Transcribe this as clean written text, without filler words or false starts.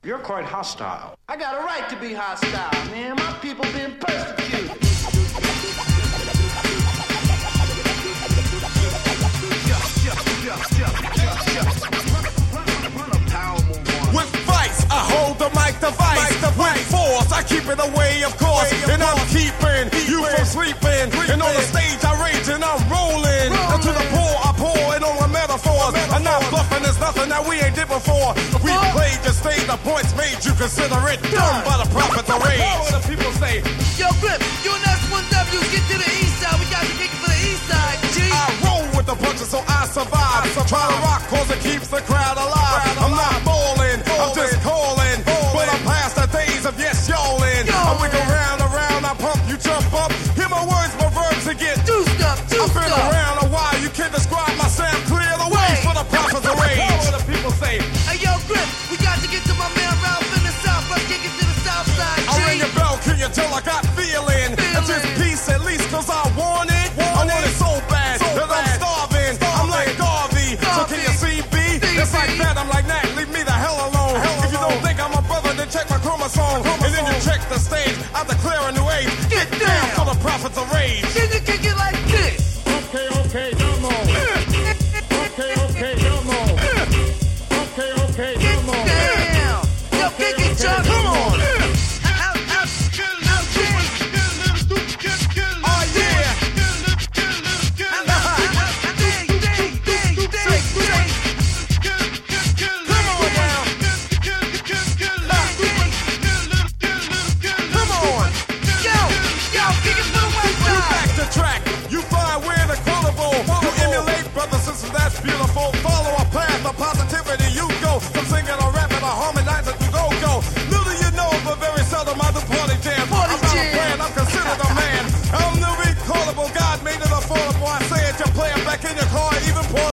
You're quite hostile. I got a right to be hostile, man. My people been persecuted. With vice, I hold the mic device. With force, I keep it away, of course. And I'm keeping you from sleeping. And on the stage, I rage and I'm rolling. And to the poor, I pour it on my metaphors. I'm not bluffing, there's nothing that we ain't did before. We played the stage, the points made, you consider it done by the prophets of rage. What the people say? Yo, Grip, you and S1W, get to the east side. We got to kick it for the east side, G. I roll with the punches so I survive. Try to rock cause it keeps the crowd alive. I'm not bowling, I'm just calling. But I'm past the days of yes, y'allin'. I wiggle round, around, I pump, you jump up. Hear my words, my verbs, and get Do stuff. I've been around a while, you can't describe my sound. Clear the way for the prophets of rage. What the people say? Hey, yo, Grip, we got to get to my man Ralph in the south. Let's kick it to the south side, G. I ring your bell, kill you till I got feeling. And just peace at least cause I want it. I want it so bad that I'm starving. I'm like Garvey, so can you see B? It's like that, I'm like that, leave me the hell alone. If you don't think I'm a brother, then check my chromosome. And then you check the stage, I declare a new age. Get down for the prophets of rage. Can you kick it like this? Okay, come on. Okay, come on. Okay, Get come on. down. Yo, kick it, Chuck. Come on. Track, you find where the quotable. You emulate, brothers, sisters, that's beautiful. Follow a path of positivity, you go. From singing or rapping or harmonizing to go. Little you know, but very seldom I do party jam. I'm not a plan, I'm considered a man. I'm the recallable, God made it affordable. I say it, you play it back in your car, even